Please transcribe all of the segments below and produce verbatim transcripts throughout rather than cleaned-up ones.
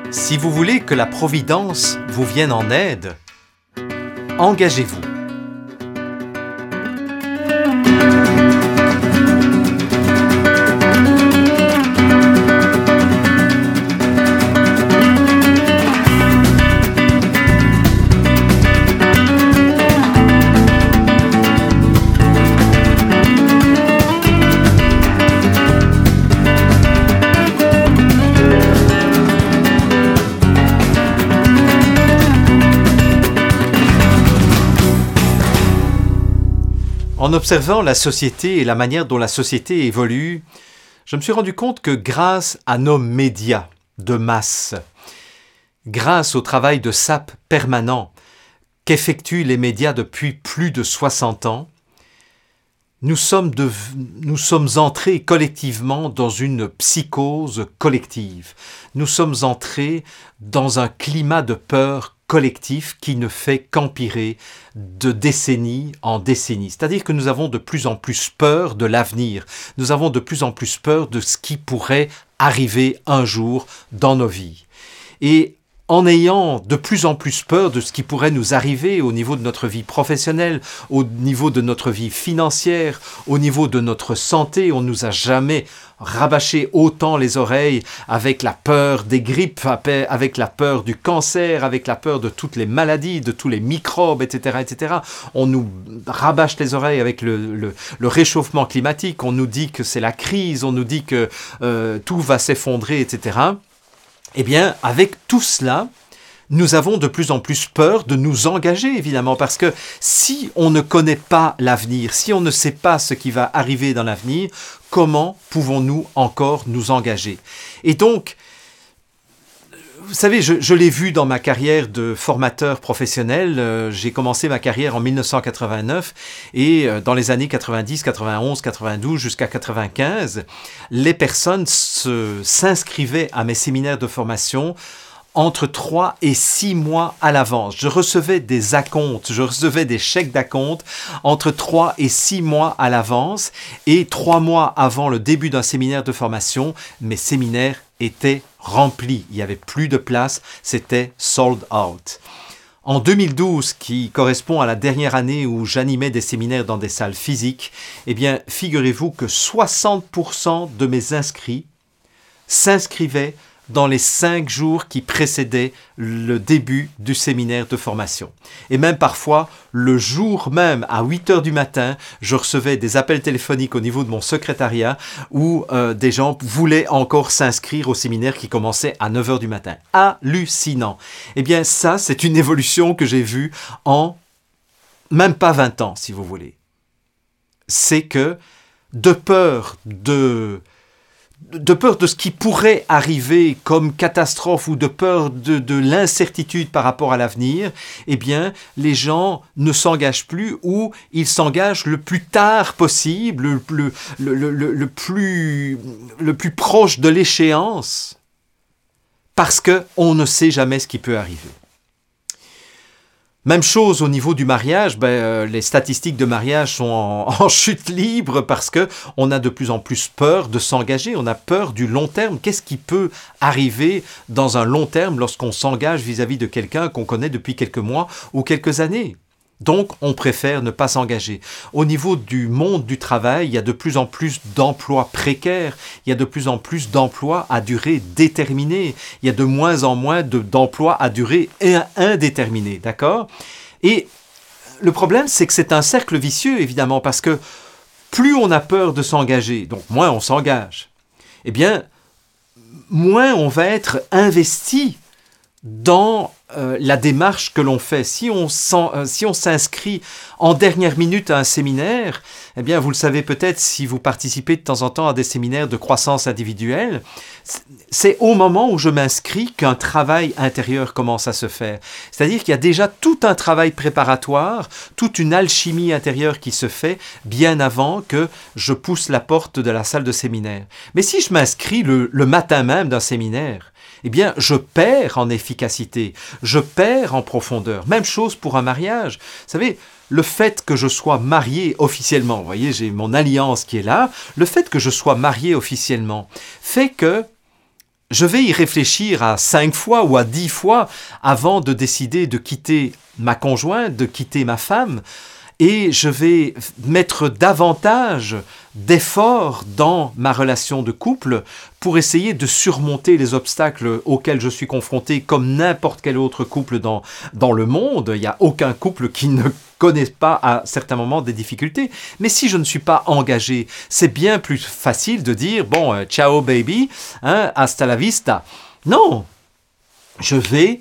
Si vous voulez que la Providence vous vienne en aide, engagez-vous. En observant la société et la manière dont la société évolue, je me suis rendu compte que grâce à nos médias de masse, grâce au travail de sape permanent qu'effectuent les médias depuis plus de soixante ans, nous sommes, de, nous sommes entrés collectivement dans une psychose collective. Nous sommes entrés dans un climat de peur collectif qui ne fait qu'empirer de décennie en décennie. C'est-à-dire que nous avons de plus en plus peur de l'avenir. Nous avons de plus en plus peur de ce qui pourrait arriver un jour dans nos vies. Et en ayant de plus en plus peur de ce qui pourrait nous arriver au niveau de notre vie professionnelle, au niveau de notre vie financière, au niveau de notre santé, on ne nous a jamais rabâché autant les oreilles avec la peur des grippes, avec la peur du cancer, avec la peur de toutes les maladies, de tous les microbes, et cetera, et cetera. On nous rabâche les oreilles avec le, le, le réchauffement climatique, on nous dit que c'est la crise, on nous dit que euh, tout va s'effondrer, et cetera. Eh bien, avec tout cela, nous avons de plus en plus peur de nous engager, évidemment, parce que si on ne connaît pas l'avenir, si on ne sait pas ce qui va arriver dans l'avenir, comment pouvons-nous encore nous engager? Et donc, vous savez, je, je l'ai vu dans ma carrière de formateur professionnel. Euh, j'ai commencé ma carrière en mille neuf cent quatre-vingt-neuf et euh, dans les années quatre-vingt-dix, quatre-vingt-onze, quatre-vingt-douze jusqu'à quatre-vingt-quinze, les personnes se, s'inscrivaient à mes séminaires de formation entre trois et six mois à l'avance. Je recevais des acomptes, je recevais des chèques d'acompte entre trois et six mois à l'avance et trois mois avant le début d'un séminaire de formation, mes séminaires étaient remplis. Il n'y avait plus de place, c'était sold out. En deux mille douze, qui correspond à la dernière année où j'animais des séminaires dans des salles physiques, eh bien, figurez-vous que soixante pour cent de mes inscrits s'inscrivaient dans les cinq jours qui précédaient le début du séminaire de formation. Et même parfois, le jour même, à huit heures du matin, je recevais des appels téléphoniques au niveau de mon secrétariat où euh, des gens voulaient encore s'inscrire au séminaire qui commençait à neuf heures du matin. Hallucinant! Eh bien, ça, c'est une évolution que j'ai vue en même pas vingt ans, si vous voulez. C'est que, de peur de... de peur de ce qui pourrait arriver comme catastrophe ou de peur de, de l'incertitude par rapport à l'avenir, eh bien, les gens ne s'engagent plus ou ils s'engagent le plus tard possible, le, le, le, le, le, plus, le plus proche de l'échéance, parce qu'on ne sait jamais ce qui peut arriver. Même chose au niveau du mariage, ben, euh, les statistiques de mariage sont en, en chute libre parce qu'on a de plus en plus peur de s'engager, on a peur du long terme. Qu'est-ce qui peut arriver dans un long terme lorsqu'on s'engage vis-à-vis de quelqu'un qu'on connaît depuis quelques mois ou quelques années? Donc, on préfère ne pas s'engager. Au niveau du monde du travail, il y a de plus en plus d'emplois précaires, il y a de plus en plus d'emplois à durée déterminée, il y a de moins en moins de, d'emplois à durée indéterminée, d'accord? Et le problème, c'est que c'est un cercle vicieux, évidemment, parce que plus on a peur de s'engager, donc moins on s'engage, eh bien, moins on va être investi dans euh, la démarche que l'on fait. Si on, euh, si on s'inscrit en dernière minute à un séminaire, eh bien, vous le savez peut-être si vous participez de temps en temps à des séminaires de croissance individuelle, c'est au moment où je m'inscris qu'un travail intérieur commence à se faire. C'est-à-dire qu'il y a déjà tout un travail préparatoire, toute une alchimie intérieure qui se fait bien avant que je pousse la porte de la salle de séminaire. Mais si je m'inscris le, le matin même d'un séminaire, eh bien, je perds en efficacité, je perds en profondeur. Même chose pour un mariage. Vous savez, le fait que je sois marié officiellement, vous voyez, j'ai mon alliance qui est là, le fait que je sois marié officiellement fait que je vais y réfléchir à cinq fois ou à dix fois avant de décider de quitter ma conjointe, de quitter ma femme, et je vais mettre davantage d'efforts dans ma relation de couple pour essayer de surmonter les obstacles auxquels je suis confronté comme n'importe quel autre couple dans, dans le monde. Il n'y a aucun couple qui ne connaît pas à certains moments des difficultés. Mais si je ne suis pas engagé, c'est bien plus facile de dire « bon, euh, ciao baby, hein, hasta la vista ». Non, je vais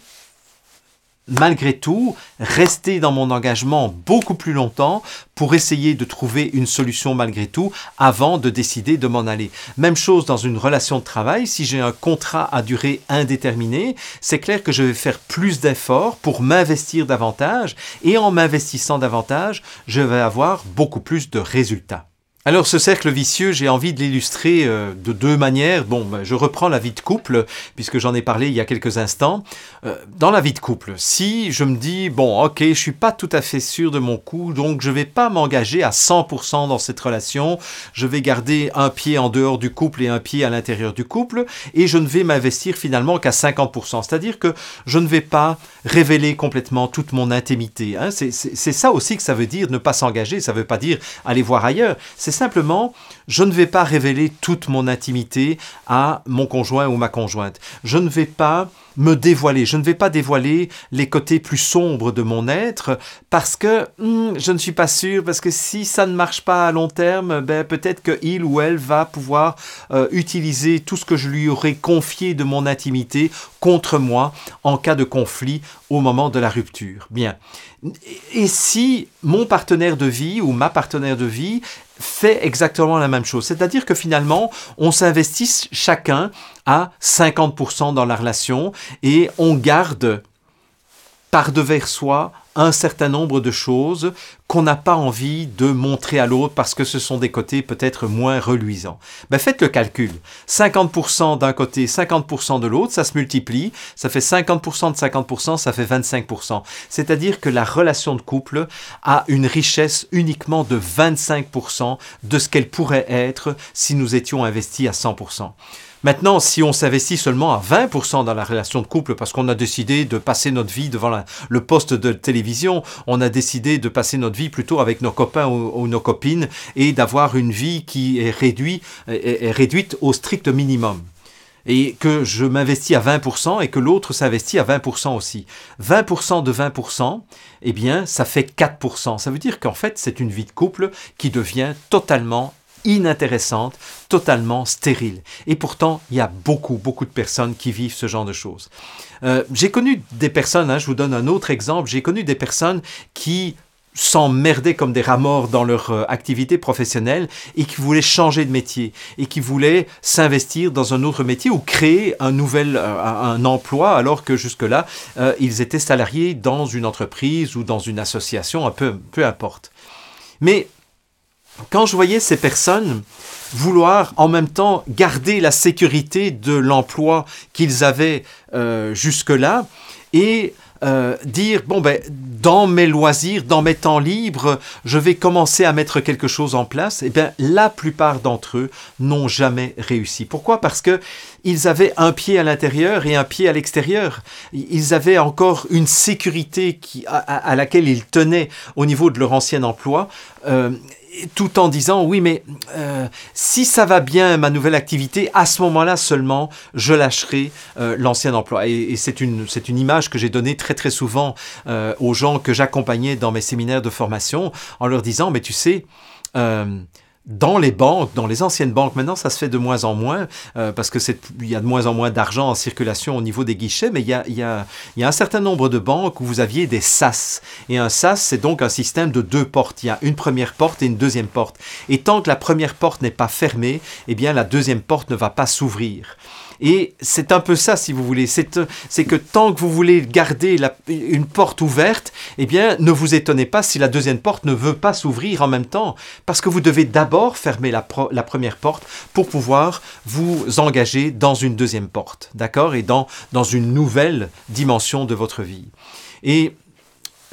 malgré tout, rester dans mon engagement beaucoup plus longtemps pour essayer de trouver une solution malgré tout avant de décider de m'en aller. Même chose dans une relation de travail, si j'ai un contrat à durée indéterminée, c'est clair que je vais faire plus d'efforts pour m'investir davantage et en m'investissant davantage, je vais avoir beaucoup plus de résultats. Alors ce cercle vicieux, j'ai envie de l'illustrer euh, de deux manières. Bon, ben, je reprends la vie de couple, puisque j'en ai parlé il y a quelques instants. Euh, dans la vie de couple, si je me dis, bon, ok, je suis pas tout à fait sûr de mon coup, donc je vais pas m'engager à cent pour cent dans cette relation, je vais garder un pied en dehors du couple et un pied à l'intérieur du couple, et je ne vais m'investir finalement qu'à cinquante pour cent. C'est-à-dire que je ne vais pas révéler complètement toute mon intimité. Hein. C'est, c'est, c'est ça aussi que ça veut dire ne pas s'engager, ça veut pas dire aller voir ailleurs. C'est simplement, je ne vais pas révéler toute mon intimité à mon conjoint ou ma conjointe. Je ne vais pas me dévoiler, je ne vais pas dévoiler les côtés plus sombres de mon être parce que hmm, je ne suis pas sûr, parce que si ça ne marche pas à long terme, ben, peut-être qu'il ou elle va pouvoir euh, utiliser tout ce que je lui aurais confié de mon intimité contre moi en cas de conflit au moment de la rupture. Bien. Et si mon partenaire de vie ou ma partenaire de vie fait exactement la même chose, c'est-à-dire que finalement, on s'investit chacun à cinquante pour cent dans la relation et on garde par-devers soi un certain nombre de choses qu'on n'a pas envie de montrer à l'autre parce que ce sont des côtés peut-être moins reluisants. Ben faites le calcul. cinquante pour cent d'un côté, cinquante pour cent de l'autre, ça se multiplie, ça fait cinquante pour cent de cinquante pour cent, ça fait vingt-cinq pour cent. C'est-à-dire que la relation de couple a une richesse uniquement de vingt-cinq pour cent de ce qu'elle pourrait être si nous étions investis à cent pour cent. Maintenant, si on s'investit seulement à vingt pour cent dans la relation de couple parce qu'on a décidé de passer notre vie devant la, le poste de télévision, on a décidé de passer notre vie plutôt avec nos copains ou, ou nos copines et d'avoir une vie qui est, réduit, est, est réduite au strict minimum. Et que je m'investis à vingt pour cent et que l'autre s'investit à vingt pour cent aussi. vingt pour cent de vingt pour cent, eh bien, ça fait quatre pour cent. Ça veut dire qu'en fait, c'est une vie de couple qui devient totalement inintéressante, totalement stérile. Et pourtant, il y a beaucoup, beaucoup de personnes qui vivent ce genre de choses. Euh, j'ai connu des personnes, hein, je vous donne un autre exemple, j'ai connu des personnes qui s'emmerdaient comme des rats morts dans leur euh, activité professionnelle et qui voulaient changer de métier et qui voulaient s'investir dans un autre métier ou créer un nouvel euh, un emploi alors que jusque-là, euh, ils étaient salariés dans une entreprise ou dans une association, un peu, peu importe. Mais quand je voyais ces personnes vouloir en même temps garder la sécurité de l'emploi qu'ils avaient euh, jusque-là et euh, dire, bon ben, dans mes loisirs, dans mes temps libres, je vais commencer à mettre quelque chose en place, eh bien, la plupart d'entre eux n'ont jamais réussi. Pourquoi? Parce que ils avaient un pied à l'intérieur et un pied à l'extérieur. Ils avaient encore une sécurité qui, à, à laquelle ils tenaient au niveau de leur ancien emploi, euh, tout en disant, oui, mais euh, si ça va bien, ma nouvelle activité, à ce moment-là seulement, je lâcherai euh, l'ancien emploi. Et, et c'est une, c'est une image que j'ai donnée très, très souvent euh, aux gens que j'accompagnais dans mes séminaires de formation, en leur disant, mais tu sais, euh, dans les banques, dans les anciennes banques, maintenant ça se fait de moins en moins euh, parce que c'est, il y a de moins en moins d'argent en circulation au niveau des guichets, mais il y a, il y a, il y a un certain nombre de banques où vous aviez des S A S. Et un S A S, c'est donc un système de deux portes. Il y a une première porte et une deuxième porte. Et tant que la première porte n'est pas fermée, eh bien la deuxième porte ne va pas s'ouvrir. Et c'est un peu ça, si vous voulez. C'est, c'est que tant que vous voulez garder la, une porte ouverte, eh bien, ne vous étonnez pas si la deuxième porte ne veut pas s'ouvrir en même temps. Parce que vous devez d'abord fermer la, pro, la première porte pour pouvoir vous engager dans une deuxième porte. D'accord? Et dans, dans une nouvelle dimension de votre vie. Et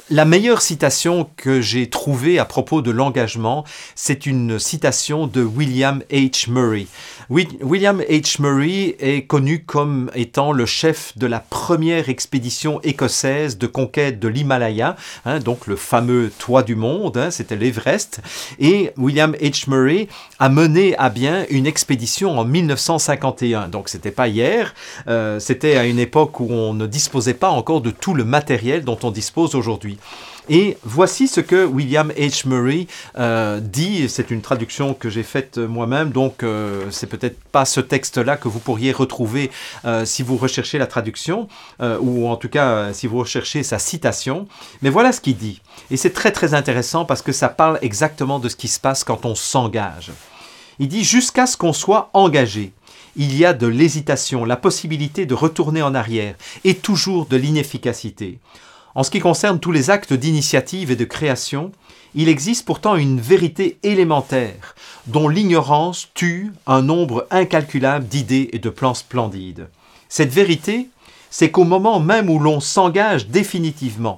La meilleure citation que j'ai trouvée à propos de l'engagement, c'est une citation de William H. Murray. William H. Murray est connu comme étant le chef de la première expédition écossaise de conquête de l'Himalaya, hein, donc le fameux toit du monde, hein, c'était l'Everest. Et William H. Murray a mené à bien une expédition en mille neuf cent cinquante et un. Donc c'était pas hier, euh, c'était à une époque où on ne disposait pas encore de tout le matériel dont on dispose aujourd'hui. Et voici ce que William H. Murray euh, dit, c'est une traduction que j'ai faite moi-même, donc euh, c'est peut-être pas ce texte-là que vous pourriez retrouver euh, si vous recherchez la traduction, euh, ou en tout cas euh, si vous recherchez sa citation, mais voilà ce qu'il dit. Et c'est très très intéressant parce que ça parle exactement de ce qui se passe quand on s'engage. Il dit « Jusqu'à ce qu'on soit engagé ». Il y a de l'hésitation, la possibilité de retourner en arrière, et toujours de l'inefficacité. En ce qui concerne tous les actes d'initiative et de création, il existe pourtant une vérité élémentaire, dont l'ignorance tue un nombre incalculable d'idées et de plans splendides. Cette vérité, c'est qu'au moment même où l'on s'engage définitivement,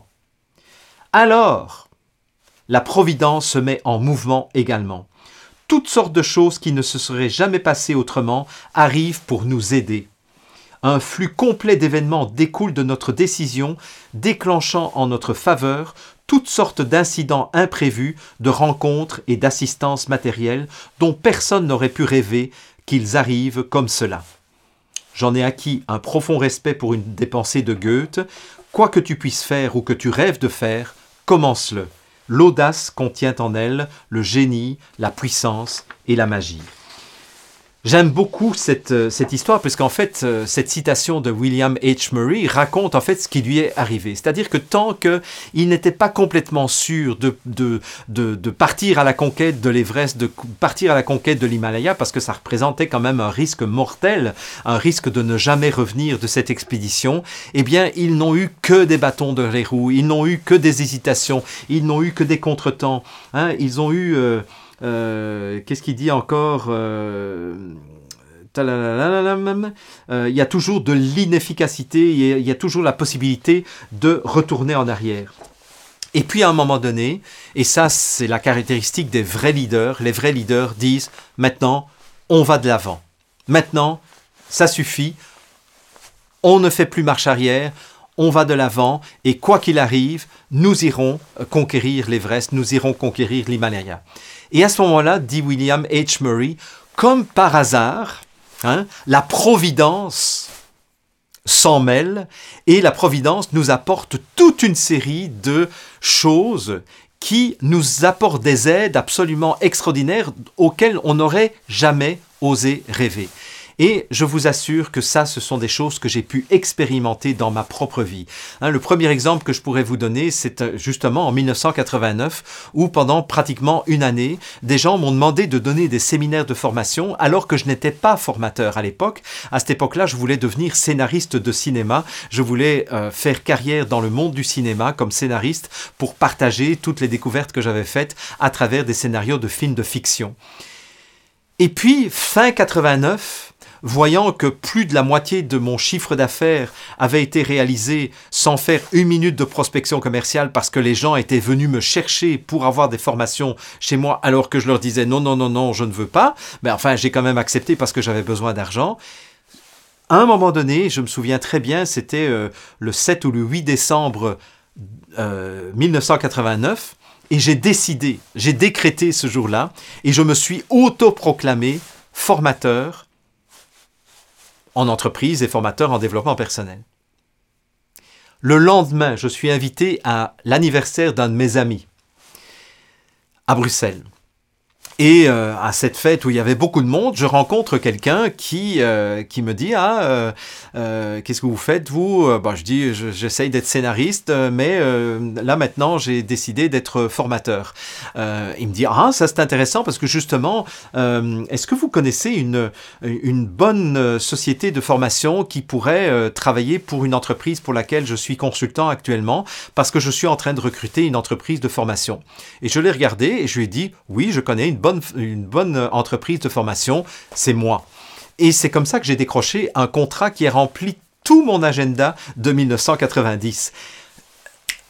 alors la providence se met en mouvement également. Toutes sortes de choses qui ne se seraient jamais passées autrement arrivent pour nous aider. Un flux complet d'événements découle de notre décision, déclenchant en notre faveur toutes sortes d'incidents imprévus, de rencontres et d'assistances matérielles dont personne n'aurait pu rêver qu'ils arrivent comme cela. J'en ai acquis un profond respect pour une des pensées de Goethe. Quoi que tu puisses faire ou que tu rêves de faire, commence-le. L'audace contient en elle le génie, la puissance et la magie. J'aime beaucoup cette, cette histoire puisqu'en fait, cette citation de William H. Murray raconte en fait ce qui lui est arrivé. C'est-à-dire que tant qu'il n'était pas complètement sûr de, de, de, de partir à la conquête de l'Everest, de partir à la conquête de l'Himalaya, parce que ça représentait quand même un risque mortel, un risque de ne jamais revenir de cette expédition, eh bien, ils n'ont eu que des bâtons de les roues, ils n'ont eu que des hésitations, ils n'ont eu que des contretemps, hein, ils ont eu... Euh, Euh, qu'est-ce qu'il dit encore euh, euh, il y a toujours de l'inefficacité, il y a toujours la possibilité de retourner en arrière. Et puis à un moment donné, et ça c'est la caractéristique des vrais leaders, les vrais leaders disent maintenant on va de l'avant, maintenant ça suffit, on ne fait plus marche arrière, on va de l'avant et quoi qu'il arrive, nous irons conquérir l'Everest, nous irons conquérir l'Himalaya. Et à ce moment-là, dit William H. Murray, comme par hasard, hein, la providence s'en mêle et la providence nous apporte toute une série de choses qui nous apportent des aides absolument extraordinaires auxquelles on n'aurait jamais osé rêver. Et je vous assure que ça, ce sont des choses que j'ai pu expérimenter dans ma propre vie. Hein, le premier exemple que je pourrais vous donner, c'est justement en mille neuf cent quatre-vingt-neuf, où pendant pratiquement une année, des gens m'ont demandé de donner des séminaires de formation, alors que je n'étais pas formateur à l'époque. À cette époque-là, je voulais devenir scénariste de cinéma. Je voulais euh, faire carrière dans le monde du cinéma comme scénariste pour partager toutes les découvertes que j'avais faites à travers des scénarios de films de fiction. Et puis, fin quatre-vingt-neuf, voyant que plus de la moitié de mon chiffre d'affaires avait été réalisé sans faire une minute de prospection commerciale parce que les gens étaient venus me chercher pour avoir des formations chez moi alors que je leur disais non, non, non, non, je ne veux pas. Mais enfin, j'ai quand même accepté parce que j'avais besoin d'argent. À un moment donné, je me souviens très bien, c'était euh, le sept ou le huit décembre euh, mille neuf cent quatre-vingt-neuf et j'ai décidé, j'ai décrété ce jour-là et je me suis autoproclamé formateur en entreprise et formateur en développement personnel. Le lendemain, je suis invité à l'anniversaire d'un de mes amis à Bruxelles. Et euh, à cette fête où il y avait beaucoup de monde, je rencontre quelqu'un qui, euh, qui me dit « Ah, euh, euh, qu'est-ce que vous faites, vous ?» Bon, je dis je, « J'essaye d'être scénariste, mais euh, là, maintenant, j'ai décidé d'être formateur. Euh, » Il me dit « Ah, ça, c'est intéressant parce que justement, euh, est-ce que vous connaissez une, une bonne société de formation qui pourrait euh, travailler pour une entreprise pour laquelle je suis consultant actuellement parce que je suis en train de recruter une entreprise de formation. » Et je l'ai regardé et je lui ai dit « Oui, je connais une bonne une bonne entreprise de formation, c'est moi. » Et c'est comme ça que j'ai décroché un contrat qui a rempli tout mon agenda de mille neuf cent quatre-vingt-dix.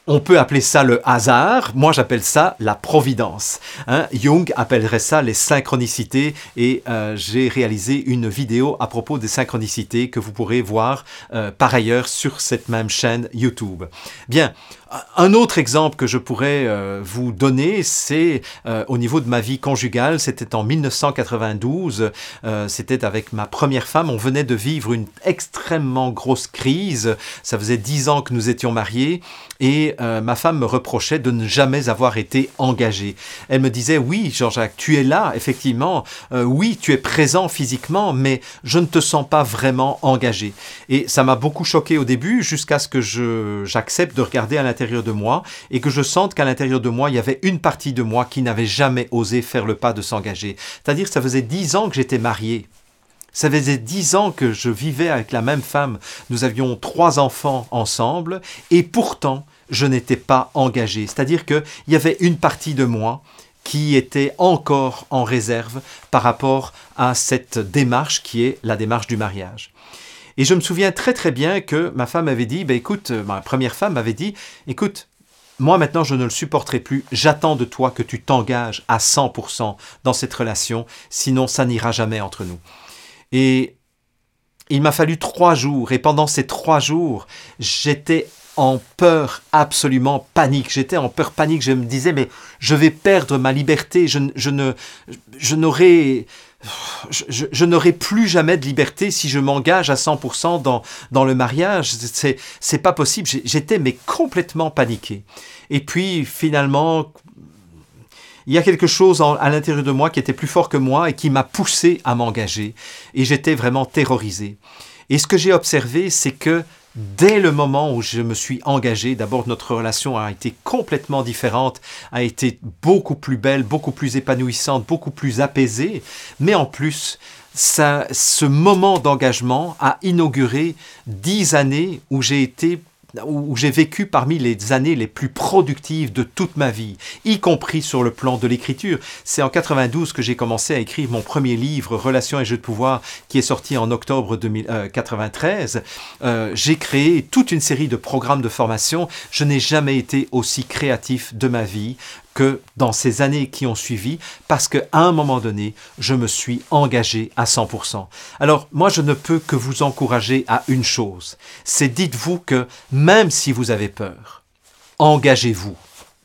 On peut appeler ça le hasard, moi j'appelle ça la providence. Hein? Jung appellerait ça les synchronicités et euh, j'ai réalisé une vidéo à propos des synchronicités que vous pourrez voir euh, par ailleurs sur cette même chaîne YouTube. Bien, un autre exemple que je pourrais euh, vous donner, c'est euh, au niveau de ma vie conjugale, c'était en mille neuf cent quatre-vingt-douze, euh, c'était avec ma première femme, on venait de vivre une extrêmement grosse crise, ça faisait dix ans que nous étions mariés et euh, ma femme me reprochait de ne jamais avoir été engagée. Elle me disait, oui Jean-Jacques, tu es là, effectivement, euh, oui tu es présent physiquement, mais je ne te sens pas vraiment engagé. Et ça m'a beaucoup choqué au début, jusqu'à ce que je, j'accepte de regarder à l'intérieur de moi et que je sente qu'à l'intérieur de moi, il y avait une partie de moi qui n'avait jamais osé faire le pas de s'engager. C'est-à-dire que ça faisait dix ans que j'étais marié. Ça faisait dix ans que je vivais avec la même femme. Nous avions trois enfants ensemble et pourtant, je n'étais pas engagé. C'est-à-dire qu'il y avait une partie de moi qui était encore en réserve par rapport à cette démarche qui est la démarche du mariage. Et je me souviens très très bien que ma femme avait dit, ben écoute, ma première femme m'avait dit, écoute, moi maintenant je ne le supporterai plus, j'attends de toi que tu t'engages à cent pour cent dans cette relation, sinon ça n'ira jamais entre nous. Et il m'a fallu trois jours, et pendant ces trois jours, j'étais en peur absolument panique. J'étais en peur panique, je me disais, mais je vais perdre ma liberté, je, je ne, je n'aurai... Je, je, je n'aurai plus jamais de liberté si je m'engage à cent pour cent dans, dans le mariage. C'est, c'est pas possible. J'étais mais complètement paniqué. Et puis finalement, il y a quelque chose en, à l'intérieur de moi qui était plus fort que moi et qui m'a poussé à m'engager. Et j'étais vraiment terrorisé. Et ce que j'ai observé, c'est que dès le moment où je me suis engagé, d'abord notre relation a été complètement différente, a été beaucoup plus belle, beaucoup plus épanouissante, beaucoup plus apaisée, mais en plus, ça, ce moment d'engagement a inauguré dix années où j'ai été où j'ai vécu parmi les années les plus productives de toute ma vie, y compris sur le plan de l'écriture. C'est en quatre-vingt-douze que j'ai commencé à écrire mon premier livre, Relations et jeux de pouvoir, qui est sorti en octobre deux mille quatre-vingt-treize. Euh, j'ai créé toute une série de programmes de formation. Je n'ai jamais été aussi créatif de ma vie que dans ces années qui ont suivi, parce qu'à un moment donné, je me suis engagé à cent pour cent. Alors, moi, je ne peux que vous encourager à une chose, c'est dites-vous que même si vous avez peur, engagez-vous.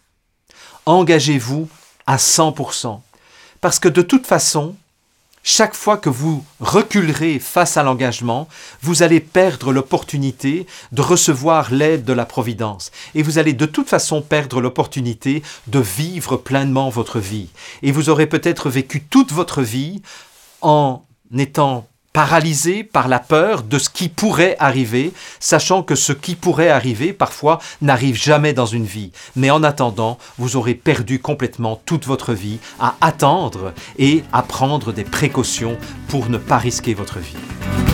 Engagez-vous à cent pour cent. Parce que de toute façon, chaque fois que vous reculerez face à l'engagement, vous allez perdre l'opportunité de recevoir l'aide de la Providence. Et vous allez de toute façon perdre l'opportunité de vivre pleinement votre vie. Et vous aurez peut-être vécu toute votre vie en étant paralysé par la peur de ce qui pourrait arriver, sachant que ce qui pourrait arriver, parfois, n'arrive jamais dans une vie. Mais en attendant, vous aurez perdu complètement toute votre vie à attendre et à prendre des précautions pour ne pas risquer votre vie.